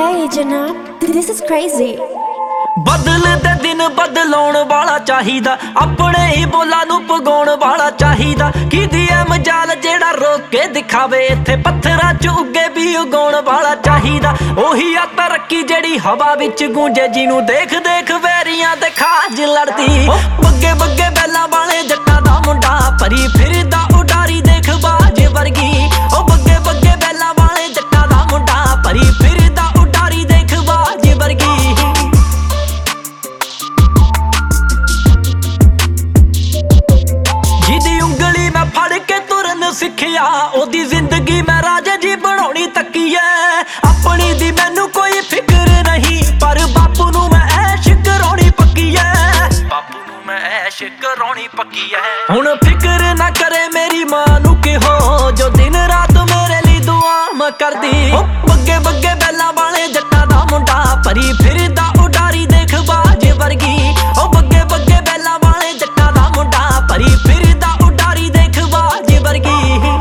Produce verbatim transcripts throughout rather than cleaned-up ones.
Hey Janab, this is crazy. ਬਦਲਦੇ ਦਿਨ ਬਦਲਾਉਣ ਵਾਲਾ ਚਾਹੀਦਾ, ਆਪਣੇ ਹੀ ਬੋਲਾਂ ਨੂੰ ਪਗਾਉਣ ਵਾਲਾ ਚਾਹੀਦਾ। ਕਿਹਦੀ ਐ ਮਜਾਲ ਜਿਹੜਾ ਰੋਕ ਕੇ ਦਿਖਾਵੇ, ਇੱਥੇ ਪੱਥਰਾਂ 'ਚ ਉੱਗੇ ਵੀ ਉਗਾਉਣ ਵਾਲਾ ਚਾਹੀਦਾ। ਉਹੀ ਆ ਤਰੱਕੀ ਜਿਹੜੀ ਹਵਾ ਵਿੱਚ ਗੂੰਜੇ, ਜਿਹਨੂੰ ਦੇਖ ਦੇਖ ਵੈਰੀਆਂ ਦੇ ਖਾਜ ਲੜਦੀ। ਬੱਗੇ ਬੱਗੇ ਬੈਲਾਂ ਵਾਲੇ ਜੱਟਾਂ ਦਾ ਮੁੰਡਾ, ਭਰੀ ਫਿਰਦਾ ਉਡਾਰੀ ਦੇਖ ਬਾਜ ਵਰਗੀ। ਉਹ ਬੱਗੇ ਬੱਗੇ ਬੈਲਾਂ ਵਾਲੇ ਜੱਟਾਂ ਦਾ ਮੁੰਡਾ, ਭਰੀ ਫਿਰਦਾ ਉਡਾਰੀ ਦੇਖ ਬਾਜ ਵਰਗੀ। ਸਿੱਖਿਆ ਉਹਦੀ ਜ਼ਿੰਦਗੀ ਮੈਂ ਰਾਜੇ ਜੀ ਬਣਾਉਣੀ ਤੱਕੀ ਐ। ਆਪਣੀ ਦੀ ਮੈਨੂੰ ਕੋਈ ਫਿਕਰ ਨਹੀਂ, ਪਰ ਬਾਪੂ ਨੂੰ ਮੈਂ ਐਸ਼ ਕਰਾਉਣੀ ਪੱਕੀ ਐ। ਬਾਪੂ ਨੂੰ ਮੈਂ ਐਸ਼ ਕਰਾਉਣੀ ਪੱਕੀ ਐ। ਹੁਣ ਫਿਕਰ ਨਾ ਕਰੇ ਮੇਰੀ ਮਾਂ ਨੂੰ ਕਿਹੋ, ਜੋ ਦਿਨ ਰਾਤ ਮੇਰੇ ਲਈ ਦੁਆਵਾਂ ਕਰਦੀ। ਉਹ ਬੱਗੇ ਬੱਗੇ ਬੈਲਾਂ ਵਾਲੇ ਜੱਟਾਂ ਦਾ ਮੁੰਡਾ, ਭਰੀ ਫਿਰਦਾ ਉਡਾਰੀ ਦੇਖ ਬਾਜ ਵਰਗੀ। ਉਹ ਬੱਗੇ ਬੱਗੇ ਬੈਲਾਂ ਵਾਲੇ ਜੱਟਾਂ ਦਾ ਮੁੰਡਾ, ਭਰੀ ਫਿਰਦਾ ਉਡਾਰੀ ਦੇਖ ਬਾਜ ਵਰਗੀ।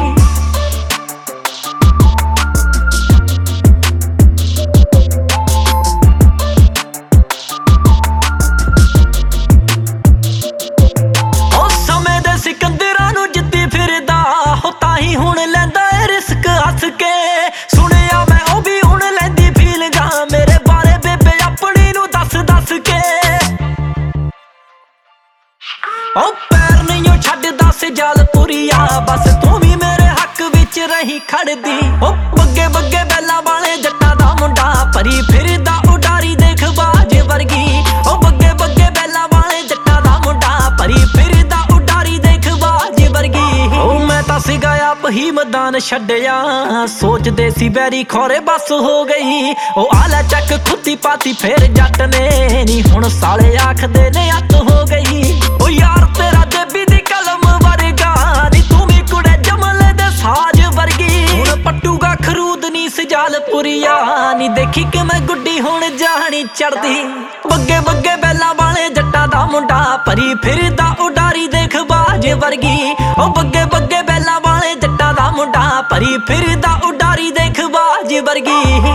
ਸਿਕੰਦਰਾਂ ਨੂੰ ਜਿੱਤੀ ਫਿਰਦਾ, ਹੋ ਤਾਂ ਹੀ ਹੁਣ ਲੈਂਦਾ ਏ ਰਿਸਕ ਹੱਸ ਕੇ। ਸੁਣਿਆ ਮੈਂ ਉਹ ਵੀ ਹੁਣ ਲੈਂਦੀ ਫੀਲਿੰਗਾਂ, ਮੇਰੇ ਬਾਰੇ ਬੇਬੇ ਆਪਣੀ ਨੂੰ ਦੱਸ ਦੱਸ ਕੇ। ਉਹ ਪੈਰ ਨਹੀਂ ਉਹ ਛੱਡਦਾ ਸਿਜਾਲਪੁਰੀਆ, ਬਸ ਤੂੰ ਵੀ ਮੇਰੇ ਹੱਕ ਵਿੱਚ ਰਹੀ ਖੜਦੀ। ਉਹ ਬੱਗੇ ਬੱਗੇ ਬੈਲਾਂ ਵਾਲੇ ਜੱਟਾਂ ਦਾ ਮੁੰਡਾ, ਭਰੀ ਫਿਰਦਾ ਉਡਾਰੀ ਦੇਖ ਬਾਜ ਵਰਗੀ। ਉਹ ਬੱਗੇ ਬੱਗੇ ਬੈਲਾਂ ਵਾਲੇ ਜੱਟਾਂ ਦਾ ਮੁੰਡਾ, ਭਰੀ ਫਿਰਦਾ ਉਡਾਰੀ ਦੇਖ ਬਾਜ ਵਰਗੀ। ਉਹ ਮੈਂ ਤਾਂ ਸੀਗਾ ਆਪ ਹੀ ਮੈਦਾਨ ਛੱਡਿਆ, ਸੋਚਦੇ ਸੀ ਵੈਰੀ ਖੌਰੇ ਬਸ ਹੋ ਗਈ। ਉਹ ਆਲਾ ਚੱਕ ਖੁੱਤੀ ਪਾਤੀ ਫੇਰ ਜੱਟ ਨੇ, ਨੀ ਹੁਣ ਸਾਲੇ ਆਖਦੇ ਨੇ ਅੱਤ ਹੋ ਗਈ। ਉਹ ਯਾਰ ਤੇਰਾ ਦੇਬੀ ਦੀ ਕਲਮ ਵਰਗਾ, ਨੀ ਤੂੰ ਵੀ ਕੁੜੇ ਜਮਲੇ ਦੇ ਸਾਜ ਵਰਗੀ। ਹੁਣ ਪੱਟੂਗਾ ਖਰੂਦ ਨੀ ਸਿਜਾਲਪੁਰੀਆ, ਨੀ ਦੇਖੀ ਕਿ ਮੈਂ ਗੁੱਡੀ ਹੁਣ ਜਾਣੀ ਚੜਦੀ। ਬੱਗੇ ਬੱਗੇ ਬੈਲਾਂ ਵਾਲੇ ਜੱਟਾਂ ਦਾ ਮੁੰਡਾ, ਭਰੀ ਫਿਰਦਾ ਉਡਾਰੀ ਦੇਖ ਬਾਜ ਵਰਗੀ। ਉਹ ਬੱਗੇ ਬੱਗੇ ਬੈਲਾਂ ਵਾਲੇ ਜੱਟਾਂ ਦਾ ਮੁੰਡਾ, ਭਰੀ ਫਿਰਦਾ ਉਡਾਰੀ ਦੇਖ ਬਾਜ ਵਰਗੀ।